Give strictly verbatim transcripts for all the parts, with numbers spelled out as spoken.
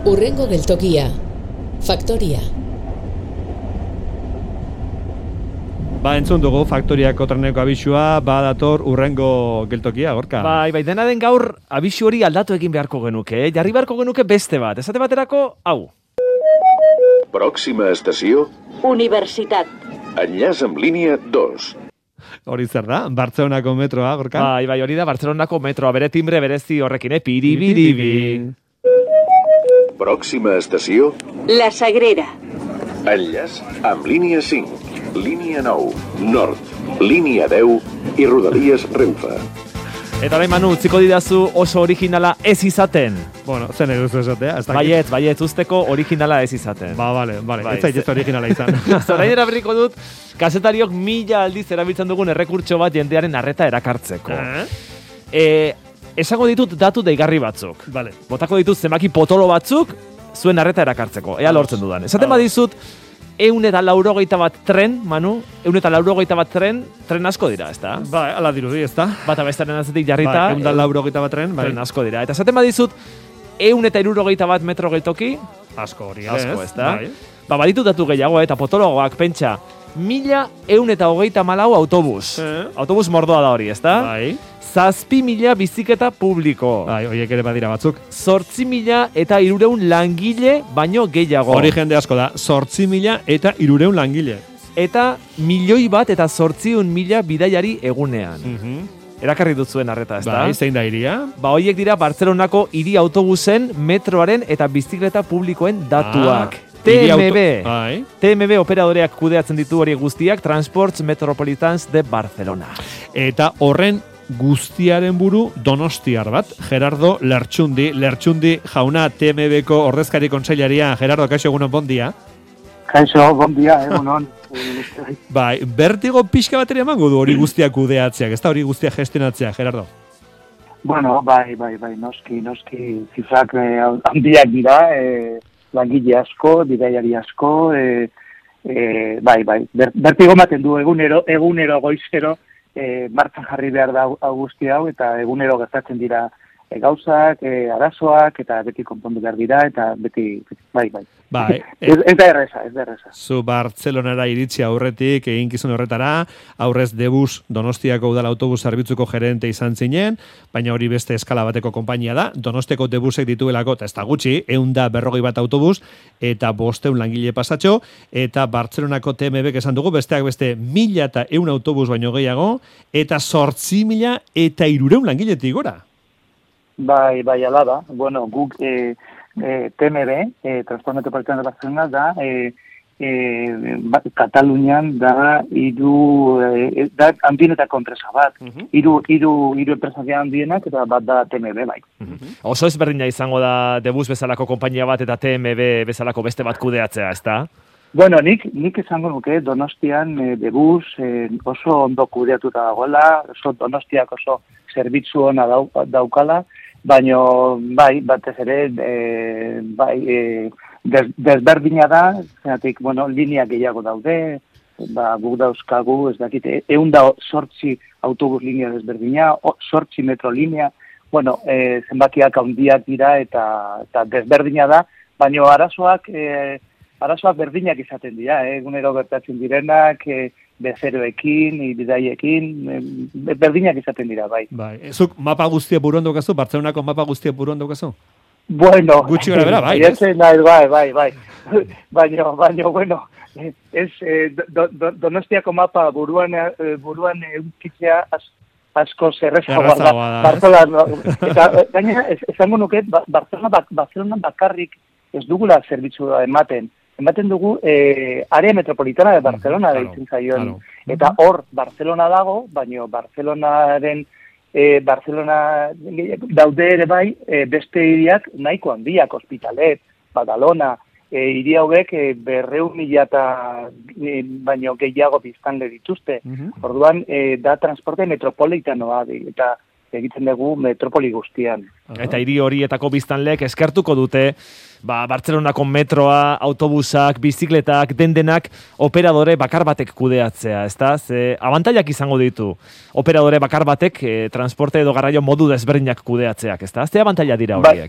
Hurrengo geltokia. Faktoria. Ba, entzun dugu Faktoriako treneko abisua, ba dator hurrengo geltokia, Gorka. Bai, bai, dena den gaur abisu hori aldatu egin beharko genuke, eh? Jarri beharko genuke beste bat, esate baterako, hau. Pròxima estació... Universitat. Enllaç amb línia dos. Hori zer da? Bartzelonako metroa, Gorka? Bai, bai, hori da Bartzelonako metroa, bere timbre berezi horrekin, eh? Piribiribi. Pròxima estació... La Sagrera. Enllaç amb línia cinc, línia nou, nord, línia deu i Rodalies Renfe. Eta orain Manu, utziko didazu oso originala ez izaten. Bueno, zen eduzu esatea. Baiet, baiet, usteko originala ez izaten. Ba, bale, bale, Bai, ez zaitez originala izan. Zorain eraberriko dut, kazetariok mila aldiz erabiltzen dugun errekurtso bat jendearen arreta erakartzeko. Eh? E, esango ditut datu deigarri batzuk. Vale. Botako ditut zenbaki potolo batzuk zuen arreta erakartzeko. Ea lortzen dudan. Esaten badizut, eun eta laurogeita bat tren, Manu, eun eta laurogeita bat tren, tren asko dira, ezta? Ba, ala dirudi, ezta? Bata bestaren azetik jarrita, Ba, eun eta laurogeita bat tren, bai. tren asko dira. Eta esaten badizut, eun eta irurogeita bat metro geltoki, Asko hori, asko, ez? ezta? Bai. Ba, baditu datu gehiago, eta potologoak, pentsa, mila eun eta hogeita malau autobus. Eh? Autobus mordoa da hori, ezta? Bai. Zazpi mila biziketa publiko. Bai, horiek ere badira batzuk. Zortzi mila eta irureun langile baino gehiago. Hori jende asko da, zortzi mila eta irureun langile. Eta milioi bat eta zortziun mila bidaiari egunean. Mhm. Erakarri dut zuen arreta, ezta? Bai, zein da iria? Ba, horiek dira Bartzelonako hiri autobusen, metroaren eta bizikleta publikoen datuak. Ah, T hiri M auto- B. Bai. T M B operadoreak kudeatzen ditu horiek guztiak, Transports Metropolitans de Barcelona. Eta horren guztiaren buru donostiar bat, Gerardo Lertxundi. Lertxundi jauna T M Bko ordezkari kontseilaria. Gerardo, kaixo egunon, bon dia. Kaixo, bon dia, egunon. Bai, bertigo pixka bateria emango du hori guztiak kudeatzeak, ez da hori guztiak gestionatzea, Gerardo? Bueno, bai, bai, bai, noski, noski, zifrak eh, handiak dira, eh, langile asko, bidaiari asko, eh, eh, bai, bai, Ber, bertigo ematen du egunero, egunero goizero, eh, martxan jarri behar da hau guzti hau, eta egunero gertatzen dira e, gauzak, e, arazoak, eta beti konpondu behar dira, eta beti, bai, bai. Bai. ez, ez da erreza, ez da erreza. Zu Bartzelonara iritsi aurretik, eginkizun horretara, aurrez Debus Donostiako udal autobus zerbitzuko gerente izan zinen, baina hori beste eskala bateko konpainia da, Donostiako Debusek dituelako, eta ez da gutxi, ehun da berrogei bat autobus, eta bosteun langile pasatxo, eta Bartzelonako T M Bek esan dugu, besteak beste mila eta ehun autobus baino gehiago, eta zortzi mila eta hirureun langiletik gora. Bai, bai, ala da. Bueno, guk eh, eh, T M B, eh, Transport Metropolitano de Barcelona, da, eh, eh, ba, Katalunian da hiru eh, da handienetako enpresa bat. Hiru uh-huh. hiru hiru enpresa handienak eta bat da T M B, bai. Uh-huh. Oso ezberdina izango da Debus bezalako konpainia bat eta T M B bezalako beste bat kudeatzea, ezta? Bueno, nik nik esango nuke Donostian eh, Debus eh, oso ondo kudeatuta dagoela, oso Donostiak oso zerbitzu ona dau, daukala, baina bai, batez ere, e, bai, e, des, desberdina da, zenatik, bueno, linea gehiago daude, ba, guk dauzkagu, ez dakite, egun da sortzi autobus linea desberdina, sortzi metro linea, bueno, e, zenbakiak handiak dira eta, eta desberdina da, baina arazoak, e, arazoak berdinak izaten dira, eh? Egunero gertatzen direnak, e, bezeroekin, bidaiekin, berdinak izaten dira, bai. Bai. Zuk mapa guztia buruan daukazu? Bartzelonako mapa guztia buruan daukazu? Bueno, gutxi gara bera, bai, ez? Bai, bai, bai, bai. Baina, baina, bueno, ez eh, do, do, Donostiako mapa buruan, eh, buruan eukitzea az, asko zerrezagoa da. Barcelona, eta gaina, esango nuke, Barcelona, Barcelona bakarrik ez dugula zerbitzua ematen. Ematen dugu eh, área metropolitana de Barcelona claro, deitzen zaion. Claro. Eta hor Barcelona dago, baina Barcelonaren eh, Barcelona daude ere bai eh, beste hiriak nahiko handiak, Hospitalet, Badalona, eh, hiri hauek eh, berreun mila eta eh, baino gehiago biztanle dituzte. Uh-huh. Orduan eh, da transporte metropolitanoa eta egiten dugu metropoli guztian. Uh-huh. Eta hiri horietako biztanleek eskertuko dute ba, Bartzelonako metroa, autobusak, bizikletak, dendenak operadore bakar batek kudeatzea, ezta? Ze abantailak izango ditu operadore bakar batek eh, transporte edo garraio modu desberdinak kudeatzeak, ezta? Ze abantaila dira horiek?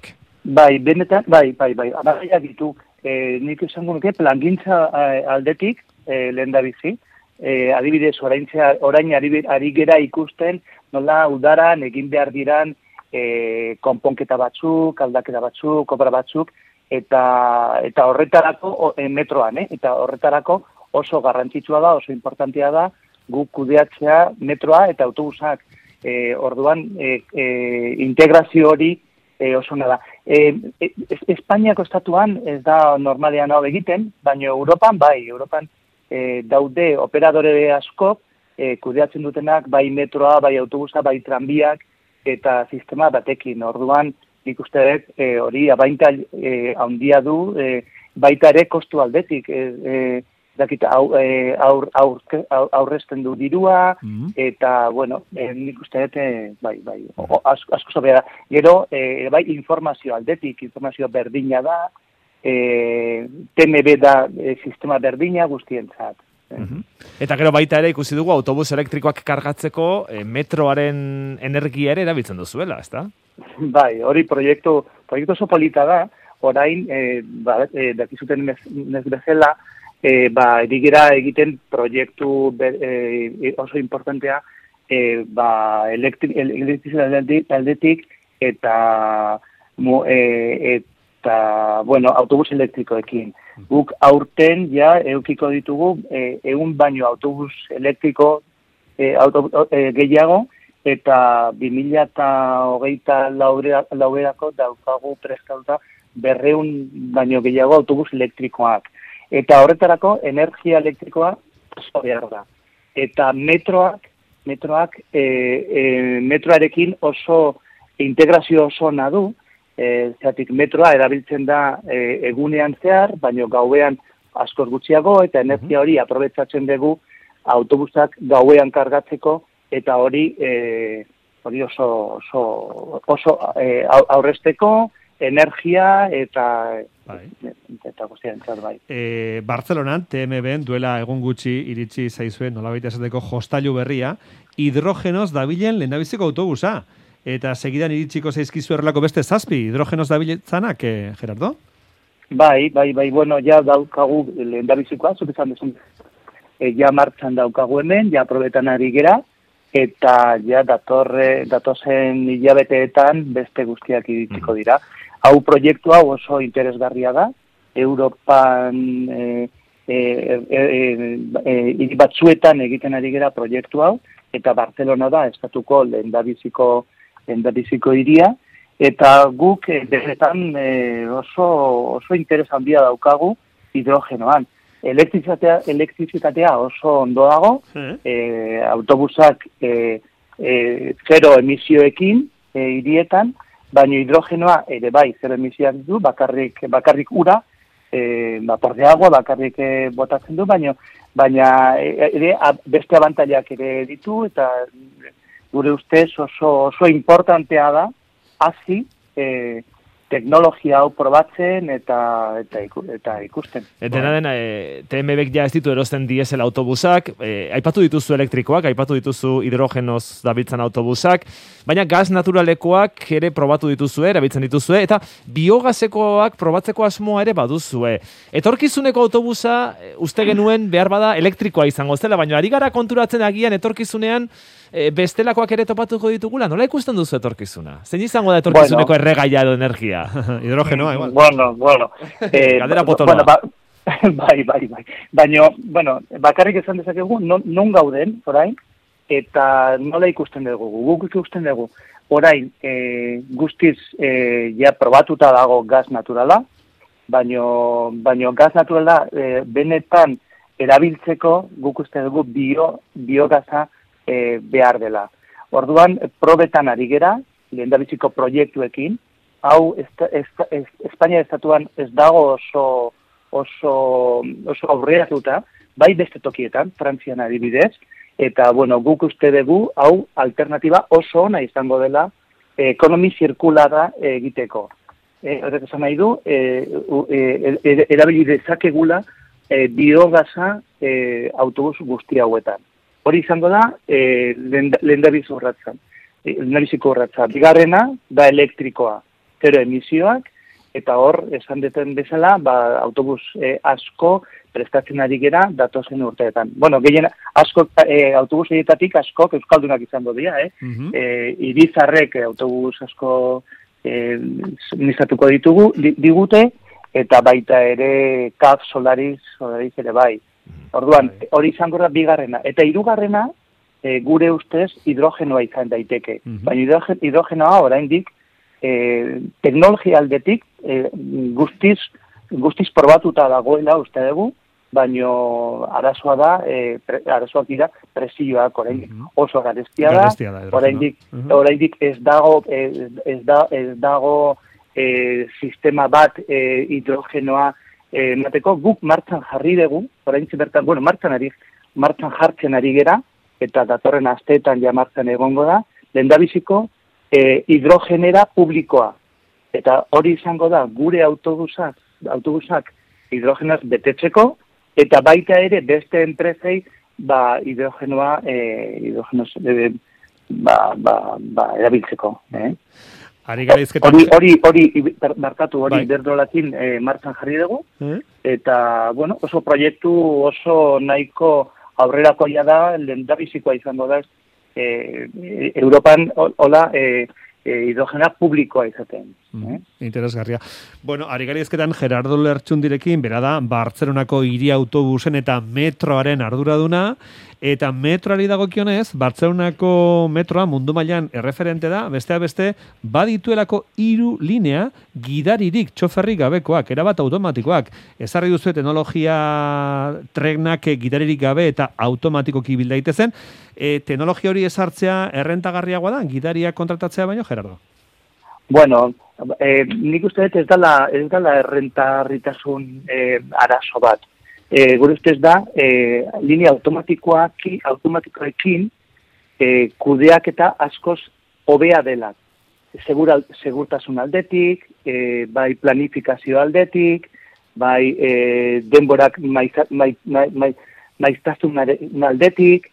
Bai, benetan, bai, bai, bai, abagaiak ditu. E, nik esango nuke plangintza aldetik e, lehen da bizi. E, adibidez, oraintzea, orain ari, ari gera ikusten nola udaran egin behar diran e, konponketa batzuk, aldaketa batzuk, obra batzuk, eta eta horretarako e, metroan, eh? Eta horretarako oso garrantzitsua da, oso importantea da, guk kudeatzea metroa eta autobusak. E, orduan, e, e, integrazio hori e, oso da. E, e, Espainiako estatuan ez da normalean hau egiten, baina Europan, bai, Europan e, daude operadore askok e, kudeatzen dutenak, bai metroa, bai autobusa, bai tranbiak, eta sistema batekin. Orduan, nik uste dut, e, hori abainta e, handia du, e, baita ere kostu aldetik, e, e, dakit, au, e, aur, aur, aur, aurrezten du dirua, mm-hmm. eta, bueno, e, nik uste dut, e, bai, bai, o, asko, asko sobera. Gero, e, bai, informazio aldetik, informazio berdina da, e, T M B da e, sistema berdina guztientzat. Mm-hmm. Eta gero baita ere ikusi dugu autobus elektrikoak kargatzeko e, metroaren energia ere erabiltzen duzuela, ezta? Bai, hori proiektu, proiektu oso polita da, orain, e, ba, e, dakizuten nez bezala, E, ba, erigera egiten proiektu ber, e, oso importantea e, ba, elektrizitatetik aldetik eta, mu, e, eta bueno, autobus elektrikoekin. Guk aurten ja eukiko ditugu e, egun baino autobus elektriko e, auto, e, gehiago eta bi mila hogeita lauerako daukagu prestatuta berreun baino gehiago autobus elektrikoak. Eta horretarako energia elektrikoa oso behar da. Eta metroak, metroak e, e, metroarekin oso integrazio oso ona du, e, zeratik metroa erabiltzen da e, egunean zehar, baina gauean askoz gutxiago, eta energia hori aprobetsatzen dugu autobusak gauean kargatzeko, eta hori, e, hori oso, oso, oso e, aurrezteko, energia eta bai. Eta guztientzat bai. E, Bartzelonan, T M B duela egun gutxi iritsi zaizuen nolabait esateko jostailu berria, hidrogenoz dabilen lehendabiziko autobusa. Eta segidan iritsiko zaizkizu errelako beste zazpi, hidrogenoz dabiletzanak, eh, Gerardo? Bai, bai, bai, bueno, ja daukagu lehendabizikoa, zupizan desun, e, ja martxan daukagu hemen, ja probetan ari gera, eta ja datorre, datozen hilabeteetan beste guztiak iritsiko dira. Hau proiektu hau oso interesgarria da, Europan e, e, e, e, e, batzuetan egiten ari gera proiektu hau, eta Barcelona da estatuko lehendabiziko lehendabiziko hiria, eta guk e, benetan e, oso, oso interes handia daukagu hidrogenoan. Elektrizitatea, elektrizitatea oso ondo dago, e, autobusak e, e, zero emisioekin e, hirietan, baina hidrogenoa ere bai, zero emisioak du, bakarrik, bakarrik ura, e, vapor de agua, bakarrik e, botatzen du, baina, baina ere beste abantailak ere ditu, eta gure ustez oso, oso importantea da, hasi, e, teknologia hau probatzen eta eta, iku, eta ikusten. Dena dena, e, T M Bek ja ez ditu erosten diesel autobusak, e, aipatu dituzu elektrikoak, aipatu dituzu hidrogenoz dabiltzan autobusak, baina gaz naturalekoak ere probatu dituzue, erabiltzen dituzue, eta biogasekoak probatzeko asmoa ere baduzue. Etorkizuneko autobusa, uste genuen behar bada elektrikoa izango zela, baina ari gara konturatzen agian etorkizunean e, bestelakoak ere topatuko ditugula. Nola ikusten duzu etorkizuna? Zein izango da etorkizuneko bueno, erregaia edo energia? Hidrogenoa, igual. Bueno, bueno. Eh, Galdera potoloa. Bueno, ba, bai, bai, bai. Baina, bueno, bakarrik esan dezakegu, non, non gauden, orain, eta nola ikusten dugu, guk ikusten dugu, orain, e, guztiz, e, ja probatuta dago gaz naturala, baino, baino gaz naturala e, benetan erabiltzeko guk uste dugu bio, biogaza e, behar dela. Orduan, probetan ari gera, lehendabiziko proiektuekin, hau esta, esta, es, Espainia estatuan ez dago oso oso, oso aurreratuta, bai beste tokietan, Frantzian adibidez, eta bueno, guk uste dugu hau alternatiba oso ona izango dela eh, ekonomi zirkulara egiteko. Eh, Horrek esan nahi du, eh, eh, erabili dezakegula eh, biogaza eh, autobus guzti hauetan. Hori izango da, eh, lehendabizu horretzen. Lehendabiziko horretza. Bigarrena da elektrikoa. Zero emisioak, eta hor, esan deten bezala, ba, autobus e, asko prestatzen ari gera datozen urteetan. Bueno, gehien asko, e, autobus horietatik askok euskaldunak izango dira, eh? Uh-huh. e, Irizarrek autobus asko e, nizatuko ditugu, di, digute, eta baita ere C A F, Solaris, Solaris ere bai. Orduan, hori izango da bigarrena. Eta hirugarrena, e, gure ustez, hidrogenoa izan daiteke. Uh-huh. Baina hidrogenoa oraindik e, teknologia aldetik e, guztiz, guztiz probatuta dagoela uste dugu, baino arazoa da, e, pre, arazoak dira presioak oraindik uh-huh. oso garestia da, oraindik uh-huh. oraindik ez dago ez, ez, da, ez dago e, sistema bat e, hidrogenoa e, emateko, guk martxan jarri dugu, oraintxe bertan, bueno, martxan ari martxan jartzen ari gera, eta datorren asteetan ja martxan egongo da, lehendabiziko e, hidrogenera publikoa. Eta hori izango da gure autobusak, autobusak hidrogenaz betetzeko, eta baita ere beste enpresei ba hidrogenoa eh hidrogenoz e, ba ba ba erabiltzeko, eh. Ari garizketan hori hori hori markatu hori berdolatin eh martxan jarri dugu. Eh? Eta bueno, oso proiektu oso nahiko aurrerakoia da, lehendabizikoa izango da eh Europan hola eh E, hidrogena publikoa izaten. Mm, eh? Interesgarria. Bueno, ari garizketan Gerardo Lertxundirekin, bera da, Bartzelonako hiri autobusen eta metroaren arduraduna, eta metroari dagokionez, Bartzelonako metroa mundu mailan erreferente da, besteak beste, badituelako hiru linea gidaririk, txoferrik gabekoak, erabat automatikoak. Ezarri duzu teknologia trenak gidaririk gabe eta automatikoki bil daitezen. E, teknologia hori ezartzea errentagarriagoa da, gidariak kontratatzea baino, Gerardo? Bueno, eh, nik uste dut ez dala, ez dala errentarritasun eh, arazo bat. E, gure ustez da, e, linea automatikoaki, automatikoekin e, kudeak eta askoz hobea dela. Segura, segurtasun aldetik, e, bai planifikazio aldetik, bai e, denborak maiztasun maiz, maiz, maiz, aldetik,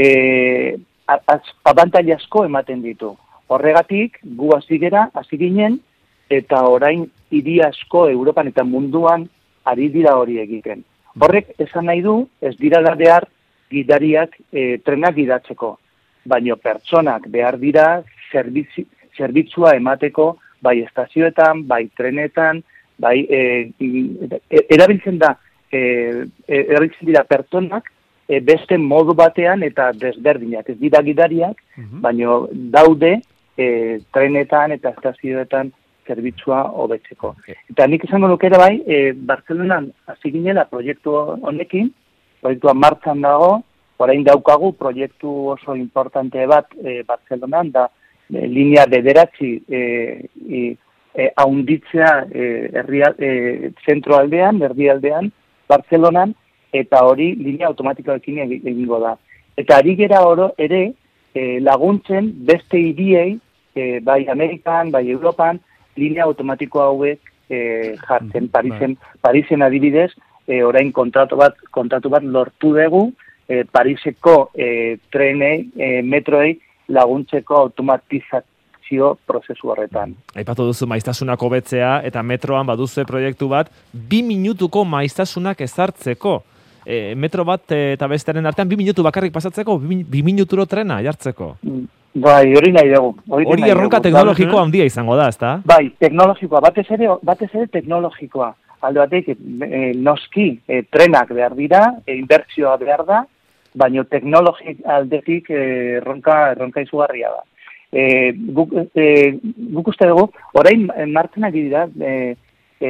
e, abantai asko ematen ditu. Horregatik, gu hasi gera, hasi ginen, eta orain hiri asko Europan eta munduan ari dira hori egiten. Horrek esan nahi du, ez dira behar gidariak e, trenak gidatzeko, baino pertsonak behar dira zerbitzi, zerbitzua emateko bai estazioetan, bai trenetan, bai e, e, erabiltzen da, e, erabiltzen dira pertsonak e, beste modu batean eta desberdinak, ez dira gidariak, uh-huh. baino daude e, trenetan eta estazioetan zerbitzua hobetzeko. Okay. Eta nik izango nukera bai, e, Bartzelonan hasi ginela proiektu honekin, proiektua martxan dago, orain daukagu proiektu oso importante bat e, Bartzelonan, da e, linea bederatzi e, e, e, haunditzea e, herria, e, zentroaldean, erdialdean, Bartzelonan, eta hori linea automatikoekin egingo da. Eta ari gera oro ere e, laguntzen beste hiriei, e, bai Amerikan, bai Europan, linea automatiko hauek e, jartzen, Parisen, Parisen adibidez, e, orain kontratu bat, kontratu bat lortu dugu, e, Pariseko e, trenei, e, metroei laguntzeko automatizazio prozesu horretan. Aipatu duzu maiztasunak hobetzea eta metroan baduzu proiektu bat, bi minutuko maiztasunak ezartzeko. E, metro bat eta bestearen artean bi minutu bakarrik pasatzeko, bi, bi minuturo trena jartzeko. Bai, hori nahi dugu. Hori erronka teknologikoa handia izango da, ezta? Bai, teknologikoa, batez ere, batez ere teknologikoa. Alde bateik, e, noski, e, trenak behar dira, e, inbertsioa behar da, baina teknologik aldetik e, erronka, erronka izugarria da. E, guk, e, guk uste dugu, orain martzen ari dira, e, e,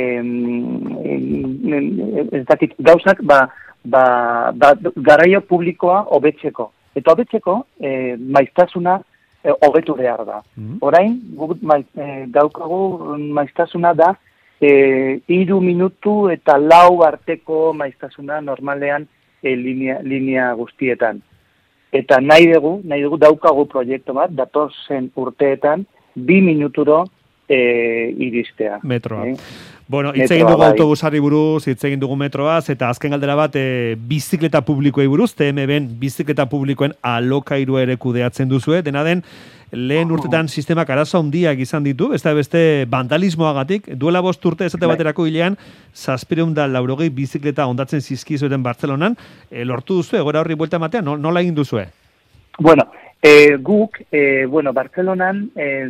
e, ez dakit, gauzak, ba, ba, ba, garaio publikoa hobetzeko. Eta hobetzeko, e, maiztasuna hobetu e, behar da. Mm-hmm. Orain, guk maiz, e, daukagu maiztasuna da, e, iru minutu eta lau arteko maiztasuna normalean e, linea, linea guztietan. Eta nahi dugu, nahi dugu daukagu proiektu bat, datorzen urteetan, bi minuturo e, iristea. Metroa. Eh? Bueno, hitz Metroa, egin dugu bai. autobusari buruz, hitz egin dugu metroaz, eta azken galdera bat, e, bizikleta publikoei buruz, T M Ben bizikleta publikoen alokairua ere kudeatzen duzue, dena den, lehen urtetan sistemak arazo handiak izan ditu, ez da beste vandalismoagatik, duela bost urte esate baterako hilean, zazpireun da laurogei bizikleta ondatzen zizkizueten Bartzelonan, e, lortu duzu, egora horri buelta ematea, no, nola egin duzue? Bueno, e, guk, e, bueno, Bartzelonan e,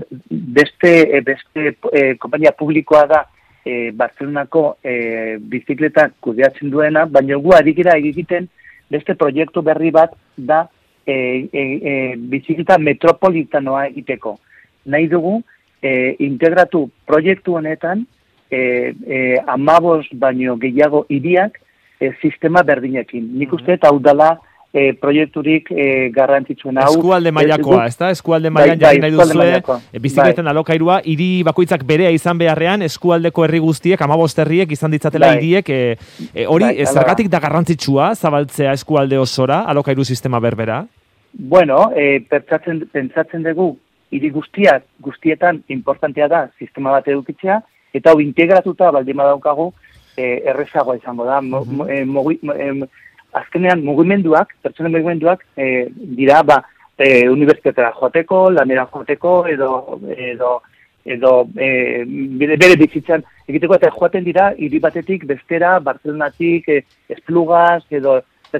beste, e, beste e, kompainia publikoa da e, Bartzelonako e, bizikleta kudeatzen duena, baina gu adikera egiten beste proiektu berri bat da e, e, e, bizikleta metropolitanoa egiteko. Nahi dugu, e, integratu proiektu honetan e, e, amabos baino gehiago hiriak e, sistema berdinekin. Nik uste eta hau dela E, proiekturik e, garrantzitsuen hau. Eskualde mailakoa, ez da? Eskualde mailan bai, jarri nahi duzue, bai, bizikleten bai. Alokairua, hiri bakoitzak berea izan beharrean, eskualdeko herri guztiek, hamabost herriek izan ditzatela bai. hiriek, e, e, hori, bai, zergatik da garrantzitsua, zabaltzea eskualde osora, alokairu sistema berbera? Bueno, e, pentsatzen, pentsatzen dugu, hiri guztiak, guztietan importantea da, sistema bat edukitzea, eta hau integratuta baldin badaukagu, e, errezagoa izango da. Mo, mo, e, mogi, e, azkenean mugimenduak, pertsonen mugimenduak, e, dira, ba, e, unibertsitatera joateko, lanera joateko, edo, edo, edo e, bere, bere bizitzan egiteko, eta joaten dira, hiri batetik bestera, Bartzelonatik, e, Esplugaz, edo,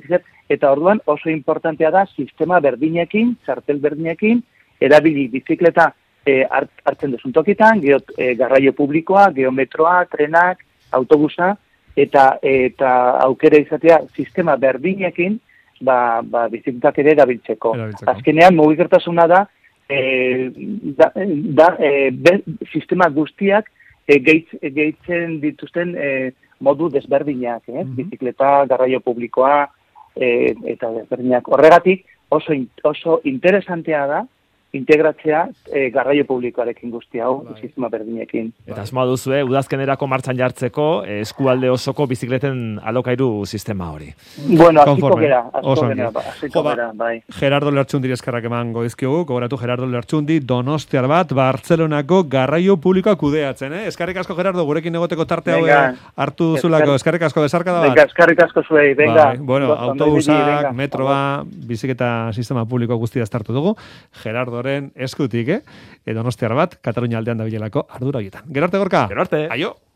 eta orduan oso importantea da, sistema berdinekin, txartel berdinekin, erabili bizikleta e, hart, hartzen duzun tokitan, geho, e, garraio publikoa, geometroa, trenak, autobusa, eta eta aukera izatea sistema berdinekin ba, ba, bizikletak ere erabiltzeko. Azkenean, mugikortasuna da, e, da, da e, be, sistema guztiak e, geitz, gehitzen dituzten e, modu desberdinak, eh? Mm-hmm. Bizikleta, garraio publikoa, e, eta desberdinak. Horregatik, oso, oso interesantea da, integratzea e, garraio publikoarekin guzti hau, bai. Sistema berdinekin. Eta asmoa duzue, udazkenerako martxan jartzeko, eskualde osoko bizikleten alokairu sistema hori. Bueno, aziko gera, aziko gera, aziko gera, bai. Gerardo Lertxundi eskarrak eman goizkiogu, gogoratu Gerardo Lertxundi, donostiar bat, Bartzelonako garraio publikoa kudeatzen, eh? Eskarrik asko, Gerardo, gurekin egoteko tarte hau hartu duzulako, eskarrik asko, besarka da bat. Venga, eskarrik asko zuei, venga. Bai. Bueno, autobusak, metroa, bizikleta sistema publiko guztia estartu dugu, Gerardo eskutik, eh? Donostiar bat, Katalunia aldean dabilelako ardura horietan. Gero arte, Gorka! Gero arte! Aio!